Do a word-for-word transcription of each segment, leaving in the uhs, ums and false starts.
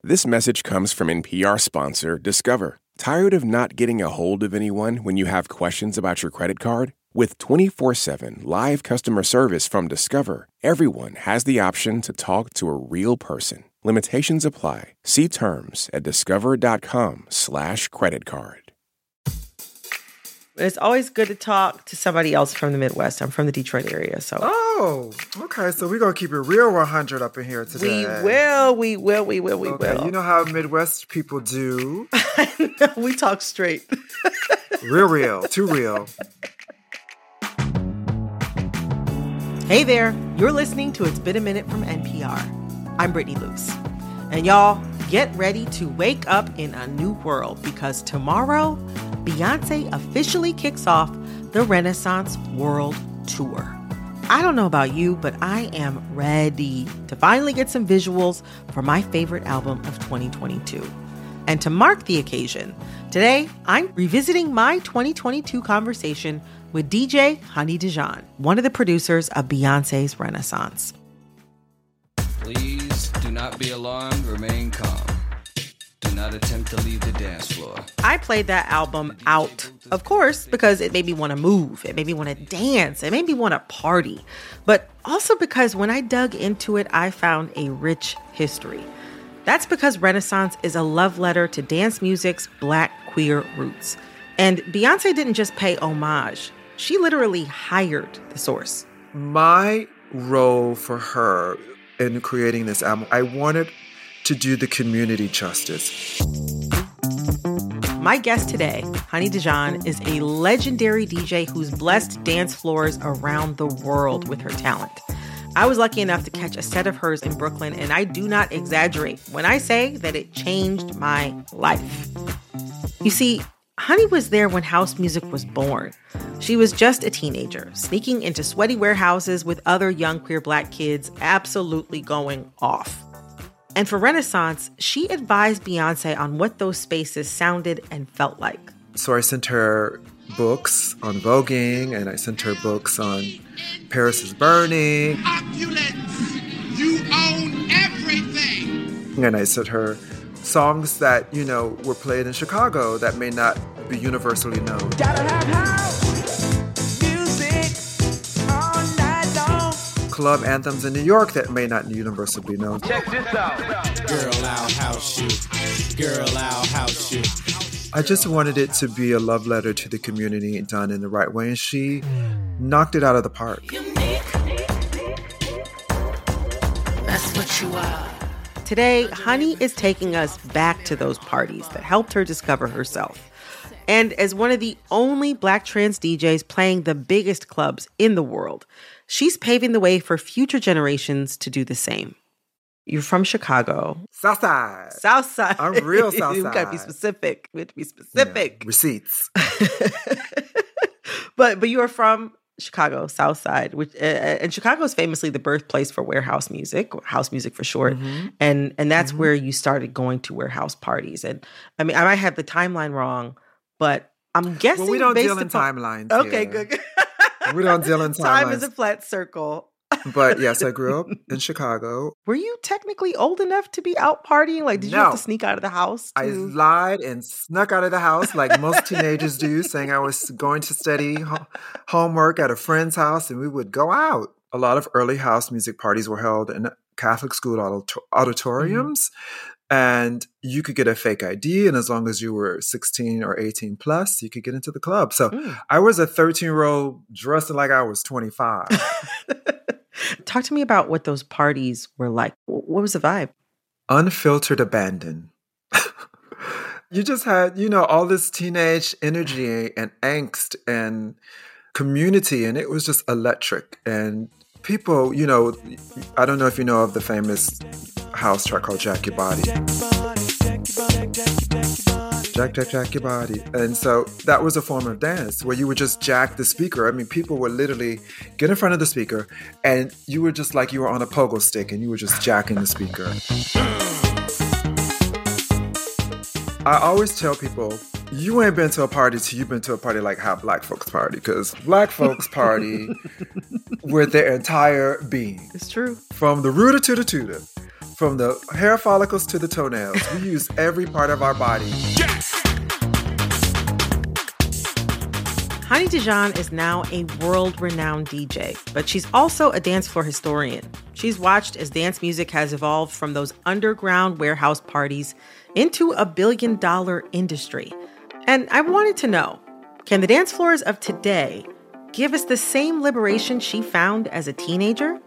This message comes from N P R sponsor Discover. Tired of not getting a hold of anyone when you have questions about your credit card? With twenty-four seven live customer service from Discover, everyone has the option to talk to a real person. Limitations apply. See terms at discover.com slash credit card. It's always good to talk to somebody else from the Midwest. I'm from the Detroit area, so. Oh, okay. So we're going to keep it real one hundred up in here today. We will, we will, we will, we okay. will. You know how Midwest people do. I know, we talk straight. Real, real. Too real. Hey there. You're listening to It's Been a Minute from N P R. I'm Brittany Luce. And y'all, get ready to wake up in a new world because tomorrow, Beyonce officially kicks off the Renaissance World Tour. I don't know about you, but I am ready to finally get some visuals for my favorite album of twenty twenty-two. And to mark the occasion, today I'm revisiting my twenty twenty-two conversation with D J Honey Dijon, one of the producers of Beyonce's Renaissance. Please do not be alarmed, remain calm. Do not attempt to leave the dance floor. I played that album out, of course, because it made me want to move. It made me want to dance. It made me want to party. But also because when I dug into it, I found a rich history. That's because Renaissance is a love letter to dance music's Black queer roots. And Beyonce didn't just pay homage. She literally hired the source. My role for her in creating this album, I wanted to do the community justice. My guest today, Honey Dijon, is a legendary D J who's blessed dance floors around the world with her talent. I was lucky enough to catch a set of hers in Brooklyn, and I do not exaggerate when I say that it changed my life. You see, Honey was there when house music was born. She was just a teenager, sneaking into sweaty warehouses with other young queer Black kids, absolutely going off. And for Renaissance, she advised Beyonce on what those spaces sounded and felt like. So I sent her books on voguing, and I sent her books on Paris is Burning. Opulence, you own everything. And I sent her songs that, you know, were played in Chicago that may not be universally known. Gotta have house music all night long. Club anthems in New York that may not universally be known. Check this out. Girl, I'll house you. Girl, I'll house you. I just wanted it to be a love letter to the community done in the right way, and she knocked it out of the park. That's what you are. Today, Honey is taking us back to those parties that helped her discover herself. And as one of the only Black trans D Js playing the biggest clubs in the world, she's paving the way for future generations to do the same. You're from Chicago. Southside. Southside. I'm real Southside. You gotta be specific. We have to be specific. Yeah, receipts. but but you are from Chicago, Southside, which uh, and Chicago is famously the birthplace for warehouse music, house music for short, Mm-hmm. and and that's Mm-hmm. where you started going to warehouse parties. And I mean, I might have the timeline wrong, but I'm guessing Well, we don't based deal in upon- timelines. Okay, here. good. We don't deal in Time is timelines. a flat circle. But yes, I grew up in Chicago. Were you technically old enough to be out partying? Like, did you No. have to sneak out of the house? To... I lied and snuck out of the house like most teenagers do, saying I was going to study ho- homework at a friend's house, and we would go out. A lot of early house music parties were held in Catholic school audit- auditoriums, mm-hmm. and you could get a fake I D, and as long as you were sixteen or eighteen plus, you could get into the club. So mm. I was a thirteen-year-old dressing like I was twenty-five. Talk to me about what those parties were like. What was the vibe? Unfiltered abandon. You just had, you know, all this teenage energy and angst and community, and it was just electric. And people, you know, I don't know if you know of the famous house track called Jack Your Body. Jack, jack, jack your body. And so that was a form of dance where you would just jack the speaker. I mean, people would literally get in front of the speaker and you were just like you were on a pogo stick and you were just jacking the speaker. I always tell people, you ain't been to a party till you've been to a party like how Black folks party, because Black folks party with their entire being. It's true. From the rooter to the tutor. From the hair follicles to the toenails, we use every part of our body. Honey Dijon is now a world-renowned D J, but she's also a dance floor historian. She's watched as dance music has evolved from those underground warehouse parties into a billion-dollar industry. And I wanted to know, can the dance floors of today give us the same liberation she found as a teenager?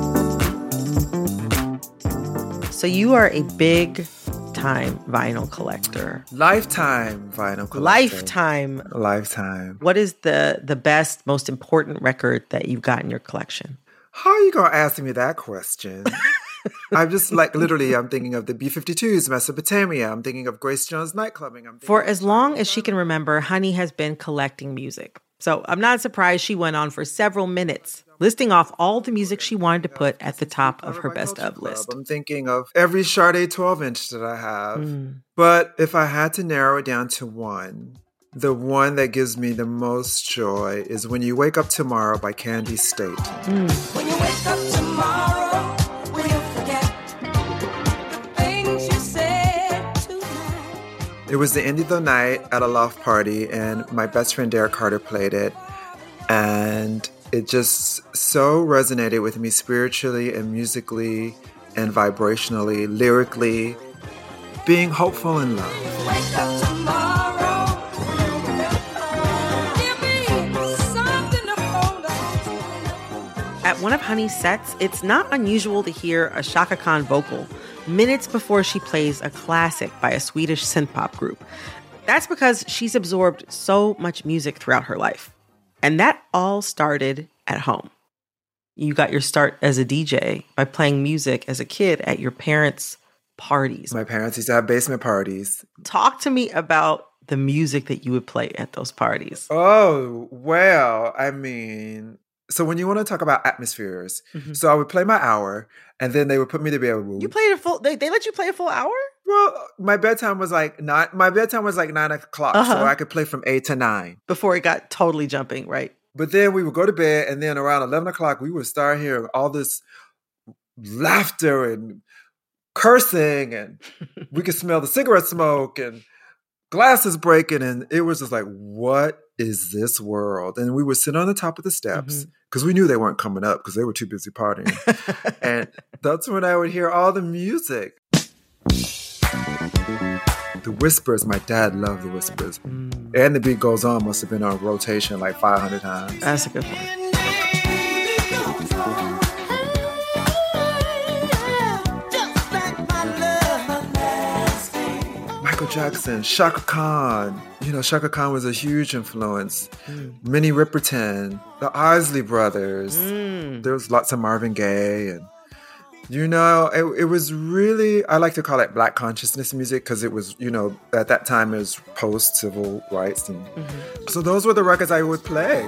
So you are a big time vinyl collector. Lifetime vinyl collector. Lifetime. Lifetime. What is the the best, most important record that you've got in your collection? How are you going to ask me that question? I'm just like, literally, I'm thinking of the B fifty-twos, Mesopotamia. I'm thinking of Grace Jones nightclubbing. I'm For as long as she can remember, Honey has been collecting music. So I'm not surprised she went on for several minutes listing off all the music she wanted to put at the top of her best of list. I'm thinking of every Sade twelve inch that I have. Mm. But if I had to narrow it down to one, the one that gives me the most joy is When You Wake Up Tomorrow by Candy State. Mm. When you wake up tomorrow, will you forget the things you said tonight? It was the end of the night at a loft party, and my best friend Derek Carter played it. And it just so resonated with me spiritually and musically and vibrationally, lyrically, being hopeful in love. Wake up tomorrow. Give me something to hold on to. At one of Honey's sets, it's not unusual to hear a Chaka Khan vocal minutes before she plays a classic by a Swedish synth-pop group. That's because she's absorbed so much music throughout her life. And that all started at home. You got your start as a D J by playing music as a kid at your parents' parties. My parents used to have basement parties. Talk to me about the music that you would play at those parties. Oh, well, I mean, so when you want to talk about atmospheres, mm-hmm. so I would play my hour, and then they would put me to bed. You played a full, they, they let you play a full hour? Well, my bedtime was like nine. My bedtime was like nine o'clock, uh-huh. so I could play from eight to nine before it got totally jumping, right? But then we would go to bed, and then around eleven o'clock, we would start hearing all this laughter and cursing, and we could smell the cigarette smoke and glasses breaking, and it was just like, what is this world? And we would sit on the top of the steps because mm-hmm. we knew they weren't coming up because they were too busy partying, and that's when I would hear all the music. The Whispers, my dad loved the Whispers. Mm. And The Beat Goes On must have been on rotation like five hundred times. That's a good one. Michael Jackson, Chaka Khan. You know, Chaka Khan was a huge influence. Mm. Minnie Riperton, the Isley Brothers. Mm. There was lots of Marvin Gaye and You know, it, it was really, I like to call it Black consciousness music because it was, you know, at that time it was post-civil rights. And mm-hmm. so those were the records I would play.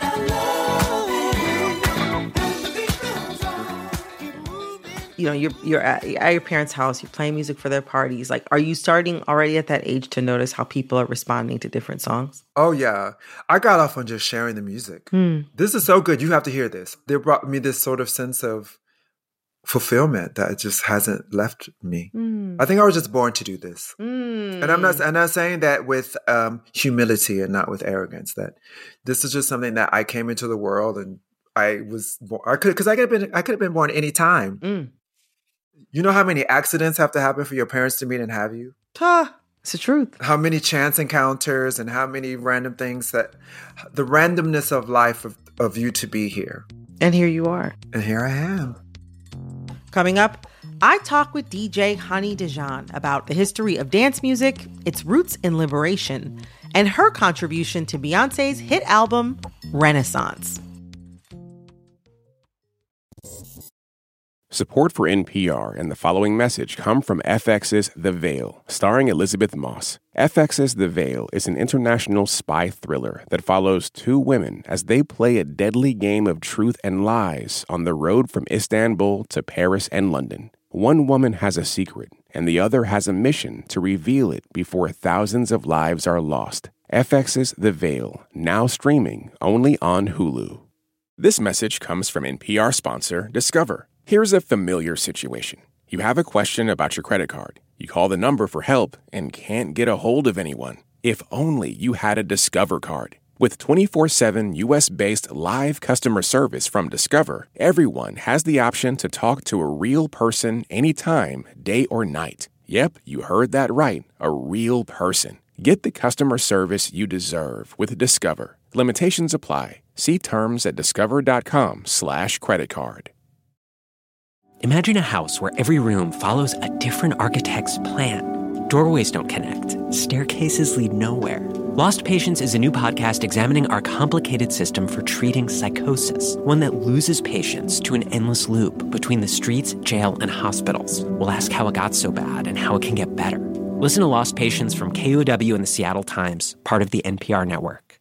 You know, you're, you're at, at your parents' house, you're playing music for their parties. Like, are you starting already at that age to notice how people are responding to different songs? Oh, yeah. I got off on just sharing the music. Mm. This is so good. You have to hear this. They brought me this sort of sense of fulfillment that just hasn't left me. Mm. I think I was just born to do this. Mm. And I'm not I'm not saying that with um, humility and not with arrogance, that this is just something that I came into the world and I was born, I could because I could have been I could have been born any time. Mm. You know how many accidents have to happen for your parents to meet and have you? Huh. It's the truth. How many chance encounters and how many random things that the randomness of life of, of you to be here. And here you are. And here I am. Coming up, I talk with D J Honey Dijon about the history of dance music, its roots in liberation, and her contribution to Beyonce's hit album, Renaissance. Support for N P R and the following message come from F X's The Veil, starring Elizabeth Moss. F X's The Veil is an international spy thriller that follows two women as they play a deadly game of truth and lies on the road from Istanbul to Paris and London. One woman has a secret, and the other has a mission to reveal it before thousands of lives are lost. F X's The Veil, now streaming only on Hulu. This message comes from N P R sponsor Discover. Here's a familiar situation. You have a question about your credit card. You call the number for help and can't get a hold of anyone. If only you had a Discover card. With twenty-four seven U S-based live customer service from Discover, everyone has the option to talk to a real person anytime, day or night. Yep, you heard that right, a real person. Get the customer service you deserve with Discover. Limitations apply. See terms at discover.com slash credit card. Imagine a house where every room follows a different architect's plan. Doorways don't connect. Staircases lead nowhere. Lost Patients is a new podcast examining our complicated system for treating psychosis, one that loses patients to an endless loop between the streets, jail, and hospitals. We'll ask how it got so bad and how it can get better. Listen to Lost Patients from K O W and the Seattle Times, part of the N P R network.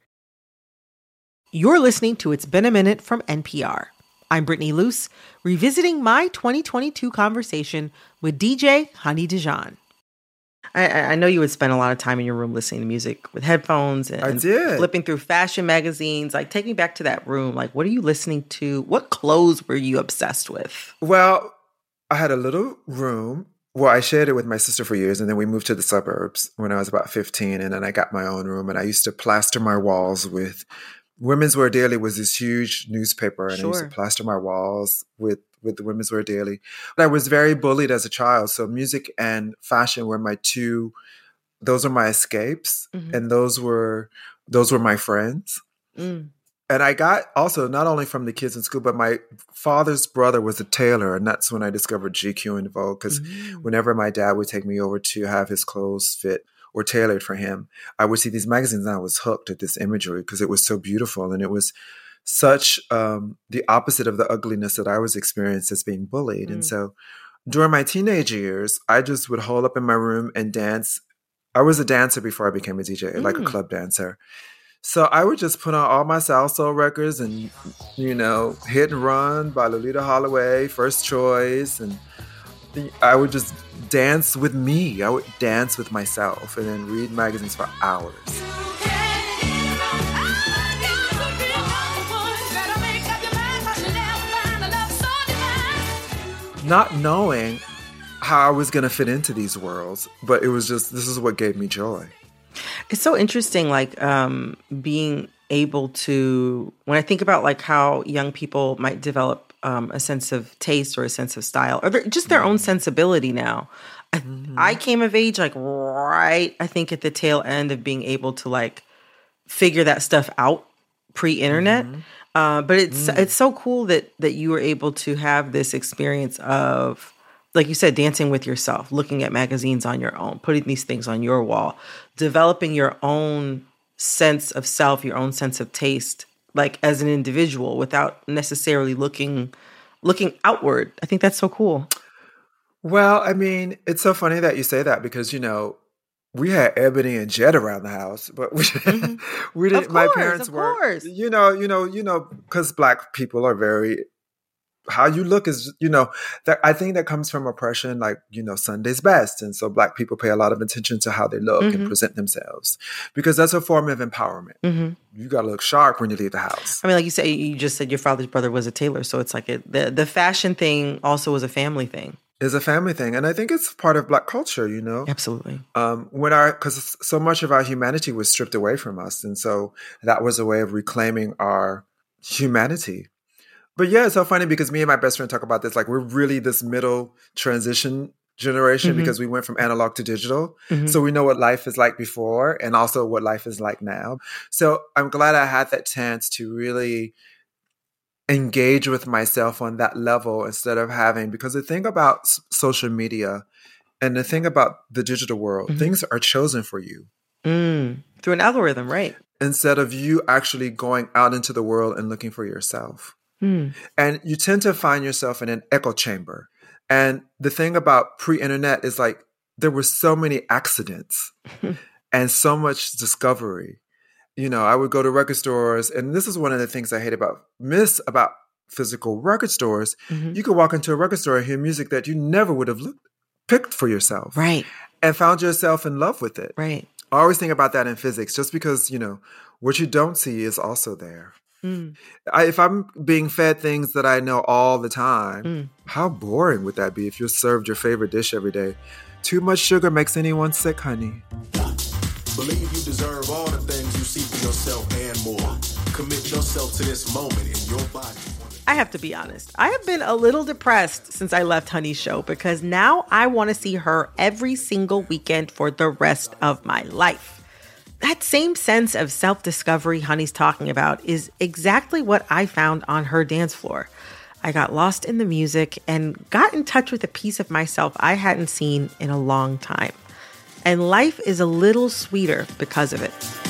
You're listening to It's Been a Minute from N P R. I'm Brittany Luce, revisiting my twenty twenty-two conversation with D J Honey Dijon. I, I know you would spend a lot of time in your room listening to music with headphones and, I did. flipping through fashion magazines. Like, take me back to that room. Like, what are you listening to? What clothes were you obsessed with? Well, I had a little room. Well, I shared it with my sister for years, and then we moved to the suburbs when I was about fifteen, and then I got my own room, and I used to plaster my walls with Women's Wear Daily was this huge newspaper, and Sure. I used to plaster my walls with, with the Women's Wear Daily. But I was very bullied as a child, so music and fashion were my two, those were my escapes, Mhm. and those were those were my friends. Mm. And I got also not only from the kids in school, but my father's brother was a tailor, and that's when I discovered G Q and Vogue, because Mm. whenever my dad would take me over to have his clothes fit or tailored for him, I would see these magazines and I was hooked at this imagery because it was so beautiful. And it was such um, the opposite of the ugliness that I was experienced as being bullied. Mm. And so during my teenage years, I just would hole up in my room and dance. I was a dancer before I became a D J, like a Mm. club dancer. So I would just put on all my salsa records and, you know, Hit and Run by Lolita Holloway, First Choice, and I would just dance with me. I would dance with myself and then read magazines for hours. Not knowing how I was going to fit into these worlds, but it was just, this is what gave me joy. It's so interesting, like um, being able to, when I think about like how young people might develop um, a sense of taste or a sense of style, or their, just their own sensibility now. I, I came of age like right, I think at the tail end of being able to like figure that stuff out pre-internet. Uh, but it's it's so cool that that you were able to have this experience of, like you said, dancing with yourself, looking at magazines on your own, putting these things on your wall, developing your own sense of self, your own sense of taste, like as an individual without necessarily looking looking outward. I think that's so cool. Well, I mean, it's so funny that you say that because, you know, we had Ebony and Jet around the house, but we, Mm-hmm. we didn't, Of my course, parents of were, course. you know, you know, you know, because Black people are very, how you look is, you know, that I think that comes from oppression, like, you know, Sunday's best. And so Black people pay a lot of attention to how they look Mhm. and present themselves because that's a form of empowerment. hmm You got to look sharp when you leave the house. I mean, like you say, you just said your father's brother was a tailor, so it's like it, the the fashion thing also was a family thing. It's a family thing. And I think it's part of Black culture, you know? Absolutely. Um, when our, because so much of our humanity was stripped away from us. And so that was a way of reclaiming our humanity. But yeah, it's so funny because me and my best friend talk about this. Like, we're really this middle transition generation Mhm. because we went from analog to digital. Mhm. So we know what life is like before and also what life is like now. So I'm glad I had that chance to really engage with myself on that level instead of having, because the thing about s- social media and the thing about the digital world, Mhm. things are chosen for you Mm. Through an algorithm, right? instead of you actually going out into the world and looking for yourself. Mm. And you tend to find yourself in an echo chamber. And the thing about pre-internet is like there were so many accidents and so much discovery. You know, I would go to record stores, and this is one of the things I hate about, miss about physical record stores. Mhm. You could walk into a record store and hear music that you never would have looked, picked for yourself. Right, And found yourself in love with it. right. I always think about that in physics, just because, you know, what you don't see is also there. Mm. I, if I'm being fed things that I know all the time, Mm. how boring would that be if you're served your favorite dish every day? Too much sugar makes anyone sick, honey. Believe you deserve all the things you see for yourself and more. Commit yourself to this moment in your body. I have to be honest. I have been a little depressed since I left Honey's show because now I want to see her every single weekend for the rest of my life. That same sense of self-discovery Honey's talking about is exactly what I found on her dance floor. I got lost in the music and got in touch with a piece of myself I hadn't seen in a long time. And life is a little sweeter because of it.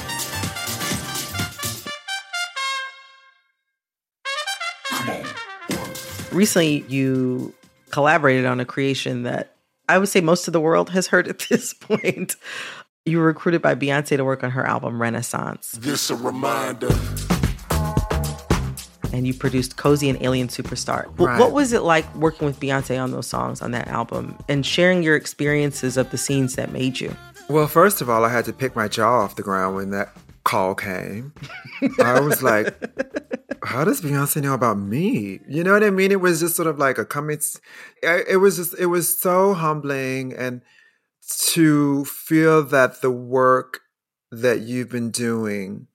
Recently, you collaborated on a creation that I would say most of the world has heard at this point. You were recruited by Beyonce to work on her album Renaissance. This a reminder. And you produced Cozy and Alien Superstar. W- Right. What was it like working with Beyonce on those songs on that album and sharing your experiences of the scenes that made you? Well, first of all, I had to pick my jaw off the ground when that call came. I was like, how does Beyonce know about me? You know what I mean? It was just sort of like a coming. It was just, it was so humbling, and to feel that the work that you've been doing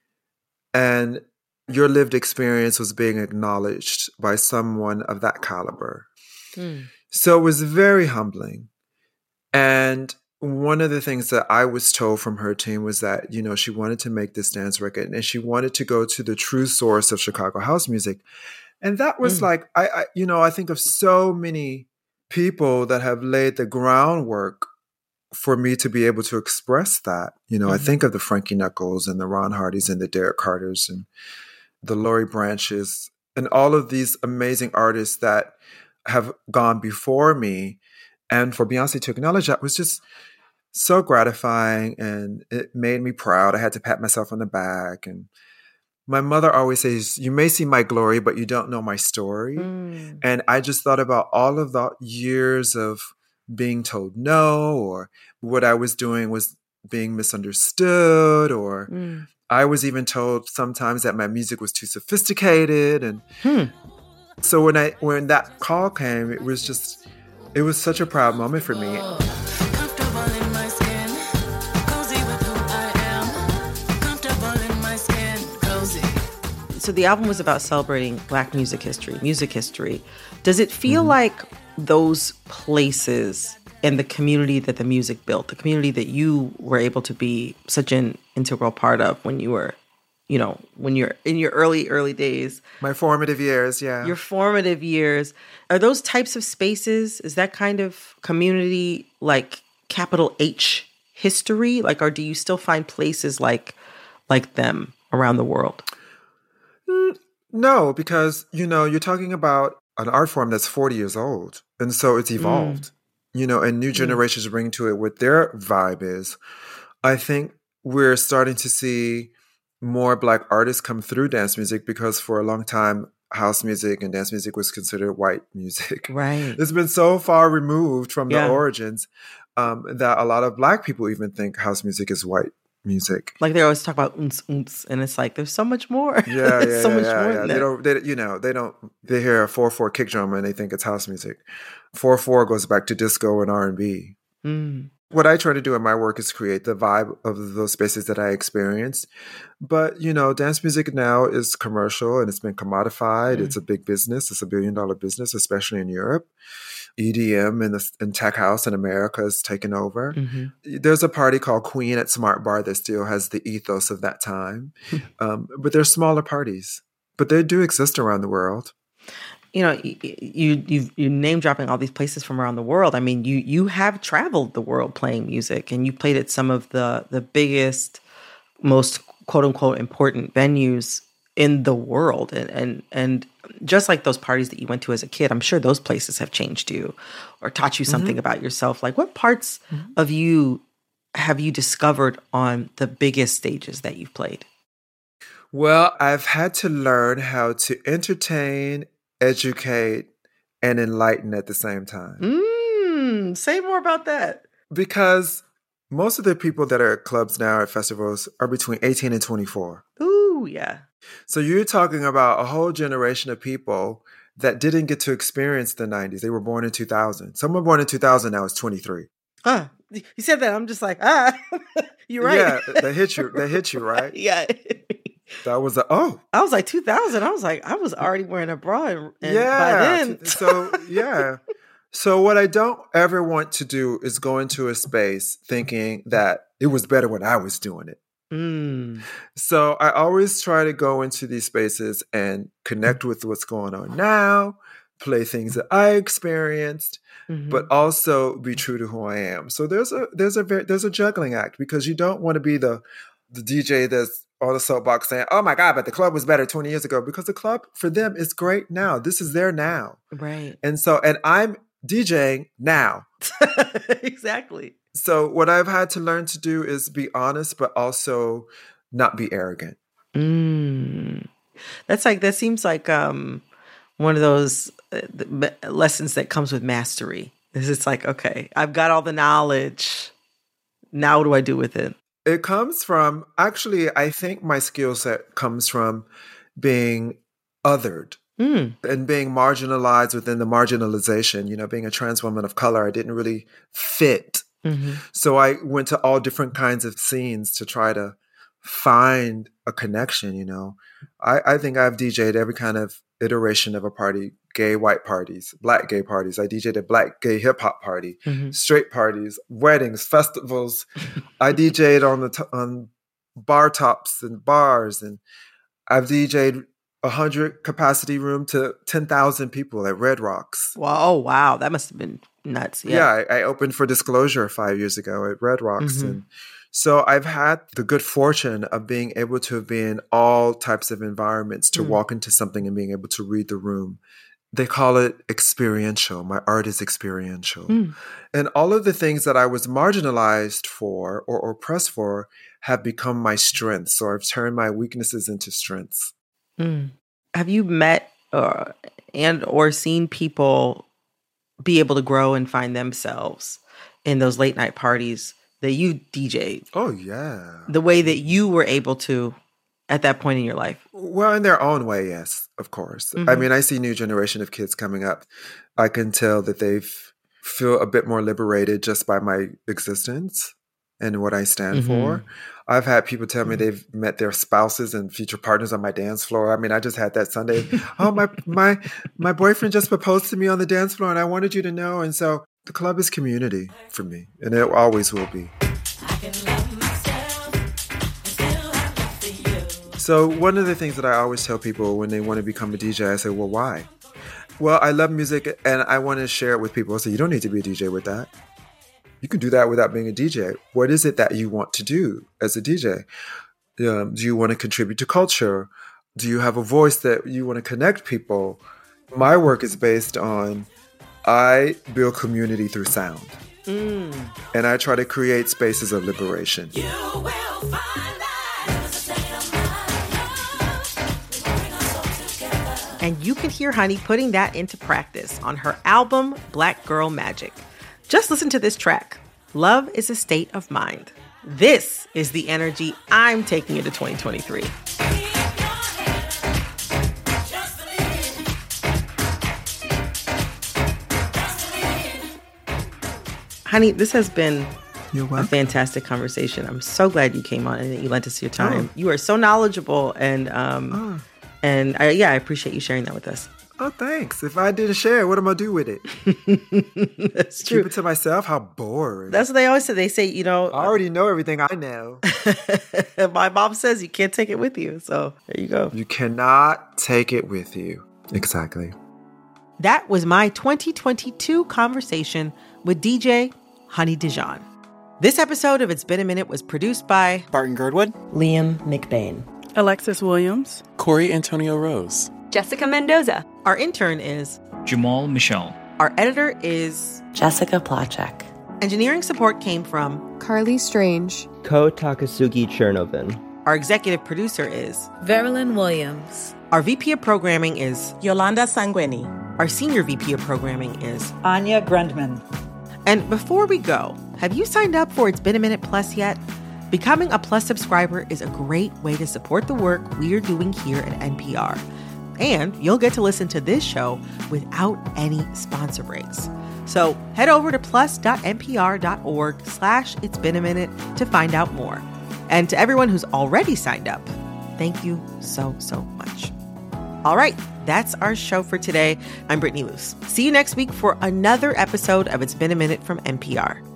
and your lived experience was being acknowledged by someone of that caliber. Mm. So it was very humbling. And one of the things that I was told from her team was that, you know, she wanted to make this dance record and she wanted to go to the true source of Chicago house music. And that was Mm. like, I, I, you know, I think of so many people that have laid the groundwork for me to be able to express that. You know, Mhm. I think of the Frankie Knuckles and the Ron Hardys and the Derek Carters and the Laurie Branches and all of these amazing artists that have gone before me. And for Beyonce to acknowledge that was just so gratifying, and it made me proud. I had to pat myself on the back. And my mother always says, you may see my glory, but you don't know my story. Mm. And I just thought about all of the years of being told no, or what I was doing was being misunderstood, or Mm. I was even told sometimes that my music was too sophisticated. And Hmm. so when I when that call came, it was just, it was such a proud moment for me. Comfortable in my skin, cozy with who I am. Comfortable in my skin, cozy. So the album was about celebrating Black music history, music history. Does it feel Mm-hmm. like those places and the community that the music built, the community that you were able to be such an integral part of when you were, you know, when you're in your early, early days, My formative years, yeah. your formative years, are those types of spaces, is that kind of community like capital H history? Like, or do you still find places like like them around the world? No, because, you know, you're talking about an art form that's forty years old. And so it's evolved, you know, and new generations bring to it what their vibe is. I think we're starting to see more Black artists come through dance music because for a long time, house music and dance music was considered white music. Right. It's been so far removed from Yeah. the origins um, that a lot of Black people even think house music is white music. Like they always talk about oomps oomps, and it's like there's so much more. Yeah, There's yeah, so yeah, much yeah, more yeah. than They that. don't, they, you know, they don't. They hear a four four kick drum and they think it's house music. Four four goes back to disco and R and B. Mm. What I try to do in my work is create the vibe of those spaces that I experienced. But you know, dance music now is commercial and it's been commodified. Mm. It's a big business. It's a billion dollar business, especially in Europe. E D M and the and tech house in America has taken over. Mhm. There's a party called Queen at Smart Bar that still has the ethos of that time. um, but they're smaller parties. But they do exist around the world. You know, y- y- you you you name dropping all these places from around the world. I mean, you you have traveled the world playing music, and you played at some of the the biggest, most quote unquote important venues in the world, and and and just like those parties that you went to as a kid, I'm sure those places have changed you or taught you something about yourself. Like, what parts of you have you discovered on the biggest stages that you've played? Well, I've had to learn how to entertain, educate, and enlighten at the same time. Mm, say more about that. Because most of the people that are at clubs now at festivals are between eighteen and twenty-four. Ooh. Ooh, yeah. So you're talking about a whole generation of people that didn't get to experience the nineties. They were born in two thousand. Someone born in two thousand now is twenty-three. Huh. You said that. I'm just like, ah, you're right. Yeah, they hit you. They hit you, right? Yeah. That was a, oh. I was like two thousand. I was like, I was already wearing a bra. And, and yeah. by then. So, yeah. So what I don't ever want to do is go into a space thinking that it was better when I was doing it. Mm. So I always try to go into these spaces and connect with what's going on now, play things that I experienced, mm-hmm. but also be true to who I am. So there's a there's a very, there's a juggling act, because you don't want to be the the D J that's on the soapbox saying, "Oh my God, but the club was better twenty years ago," because the club for them is great now. This is their now, right? And so, and I'm DJing now. Exactly. So what I've had to learn to do is be honest, but also not be arrogant. Mm. That's like, that seems like um, one of those uh, lessons that comes with mastery. It's like, okay, I've got all the knowledge. Now what do I do with it? It comes from, actually, I think my skill set comes from being othered. Mm. And being marginalized within the marginalization. You know, being a trans woman of color, I didn't really fit. Mm-hmm. So I went to all different kinds of scenes to try to find a connection, you know. I, I think I've D J'd every kind of iteration of a party, gay white parties, black gay parties. I D J'd a black gay hip hop party, mm-hmm. straight parties, weddings, festivals. I D J'd on the t- on bar tops and bars, and I've D J'd a hundred capacity room to ten thousand people at Red Rocks. Wow. Oh, wow. That must have been nuts. Yeah. Yeah. I, I opened for Disclosure five years ago at Red Rocks. Mm-hmm. And so I've had the good fortune of being able to be in all types of environments, to mm. walk into something and being able to read the room. They call it experiential. My art is experiential. Mm. And all of the things that I was marginalized for or oppressed for have become my strengths. So I've turned my weaknesses into strengths. Mm. Have you met uh, and or seen people be able to grow and find themselves in those late night parties that you D J'd? Oh, yeah. The way that you were able to at that point in your life? Well, in their own way, yes, of course. Mm-hmm. I mean, I see a new generation of kids coming up. I can tell that they feel a bit more liberated just by my existence and what I stand mm-hmm. for. I've had people tell me they've met their spouses and future partners on my dance floor. I mean, I just had that Sunday. oh, my my my boyfriend just proposed to me on the dance floor, and I wanted you to know. And so the club is community for me, and it always will be. So one of the things that I always tell people when they want to become a D J, I say, well, why? Well, I love music, and I want to share it with people. So you don't need to be a D J with that. You can do that without being a D J. What is it that you want to do as a D J? Um, do you want to contribute to culture? Do you have a voice that you want to connect people? My work is based on, I build community through sound. Mm. And I try to create spaces of liberation. You will find that. And you can hear Honey putting that into practice on her album, Black Girl Magic. Just listen to this track. Love is a state of mind. This is the energy I'm taking into twenty twenty-three. Honey, this has been a fantastic conversation. I'm so glad you came on and that you lent us your time. Oh. You are so knowledgeable, and um, oh. and I, yeah, I appreciate you sharing that with us. Oh, thanks. If I didn't share it, what am I do with it? That's true. Keep it to myself? How boring. That's what they always say. They say, you know... I already know everything I know. My mom says you can't take it with you. So there you go. You cannot take it with you. Exactly. That was my twenty twenty-two conversation with D J Honey Dijon. This episode of It's Been a Minute was produced by... Barton Girdwood. Liam McBain. Alexis Williams. Corey Antonio Rose. Jessica Mendoza. Our intern is Jamal Michelle. Our editor is Jessica Placzek. Engineering support came from Carly Strange. Ko Takasugi Chernovin. Our executive producer is Verilyn Williams. Our V P of programming is Yolanda Sanguini. Our senior V P of programming is Anya Grundman. And before we go, have you signed up for It's Been a Minute Plus yet? Becoming a Plus subscriber is a great way to support the work we're doing here at N P R. And you'll get to listen to this show without any sponsor breaks. So head over to plus.npr.org slash it's been a minute to find out more. And to everyone who's already signed up, thank you so, so much. All right, that's our show for today. I'm Brittany Luce. See you next week for another episode of It's Been a Minute from N P R.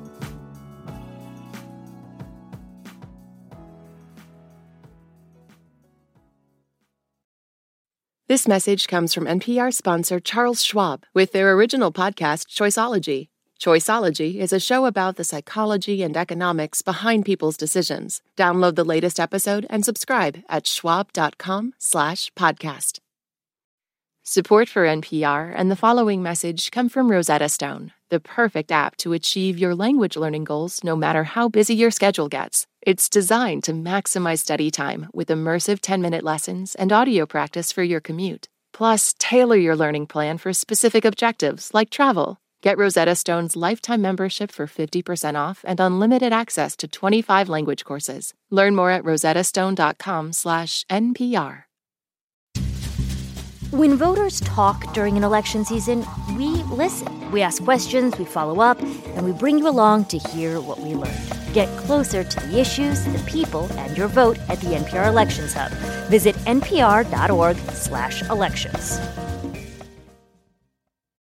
This message comes from N P R sponsor Charles Schwab with their original podcast, Choiceology. Choiceology is a show about the psychology and economics behind people's decisions. Download the latest episode and subscribe at schwab.com slash podcast. Support for N P R and the following message come from Rosetta Stone, the perfect app to achieve your language learning goals no matter how busy your schedule gets. It's designed to maximize study time with immersive ten-minute lessons and audio practice for your commute. Plus, tailor your learning plan for specific objectives like travel. Get Rosetta Stone's lifetime membership for fifty percent off and unlimited access to twenty-five language courses. Learn more at rosettastone.com slash NPR. When voters talk during an election season, we listen. We ask questions, we follow up, and we bring you along to hear what we learned. Get closer to the issues, the people, and your vote at the N P R Elections Hub. Visit npr.org slash elections.